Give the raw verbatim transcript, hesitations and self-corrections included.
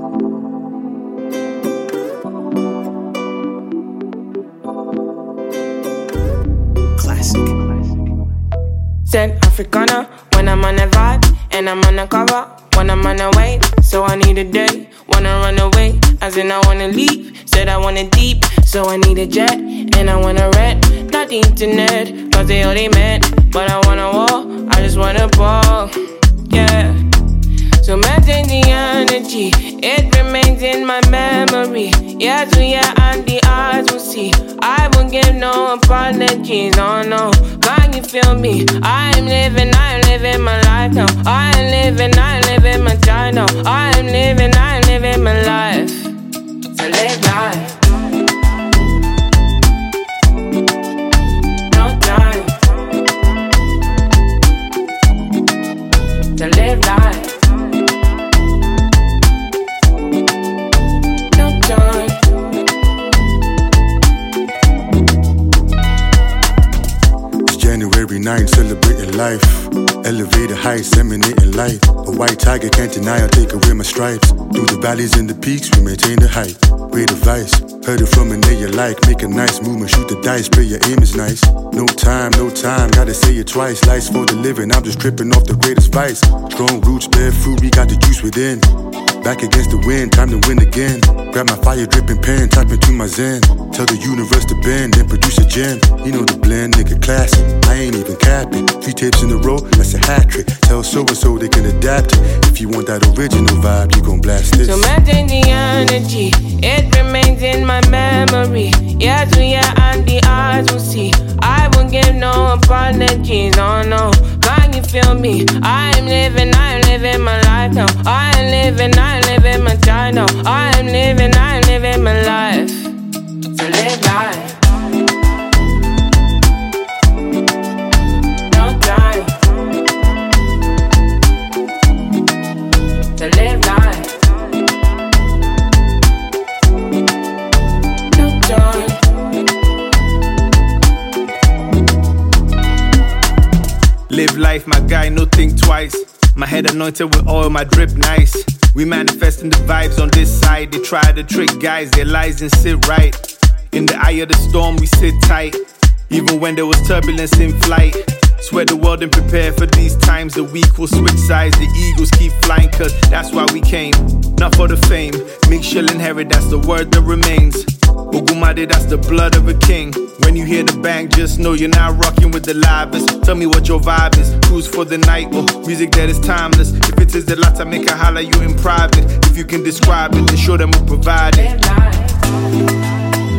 Classic. Said Africana when I'm on a vibe and I'm on a cover when I'm on a wave. So I need a day, wanna run away, as in I wanna leave. Said I want it deep, so I need a jet and I wanna rent, not the internet, cause they all they meant. But I wanna walk, I just wanna ball, yeah. So maintain the energy, it remains in my memory. Yes, we are and the eyes will see. I won't give no apologies, oh no. Can you feel me? I'm living, I'm living my life now. I'm living, I'm living my time now. I'm living, I'm living my life. So live life. No time to live life. January ninth, celebrating life. Elevated heights, emanating light. A white tiger can't deny, I'll take away my stripes. Through the valleys and the peaks, we maintain the height. Great advice, heard it from a nigga like. Make a nice movement, shoot the dice, pray your aim is nice. No time, no time, gotta say it twice. Life's for the living, I'm just tripping off the greatest vice. Strong roots, bear fruit, we got the juice within. Back against the wind, time to win again. Grab my fire dripping pen, type into my zen. Tell the universe to bend, then produce a gem. You know the blend, nigga classic. I ain't even capping. Three tapes in a row, that's a hat trick. Tell so-and-so they can adapt it. If you want that original vibe, you gon' blast this. So maintain the energy, it remains in my memory. Yes, we are and the eyes will see. I won't give no apologies, oh no. Can you feel me? I'm living, I'm living my life now. I'm living, I'm living my time now. I'm living, I'm living my life. So live life. No time to live life. No time. Live life, my guy, no think twice. My head anointed with oil, my drip nice. We manifesting the vibes on this side. They try to trick guys, their lies and sit right. In the eye of the storm, we sit tight. Even when there was turbulence in flight. Swear the world and prepare for these times. The weak will switch sides, the eagles keep flying, cause that's why we came. Not for the fame, Mix shall inherit, that's the word that remains. Ogumade, that's the blood of a king. When you hear the bang, just know you're not rocking with the livest. Tell me what your vibe is, cruise for the night or music that is timeless. If it is the latter, make a holler you in private. If you can describe it, then show them who provide it.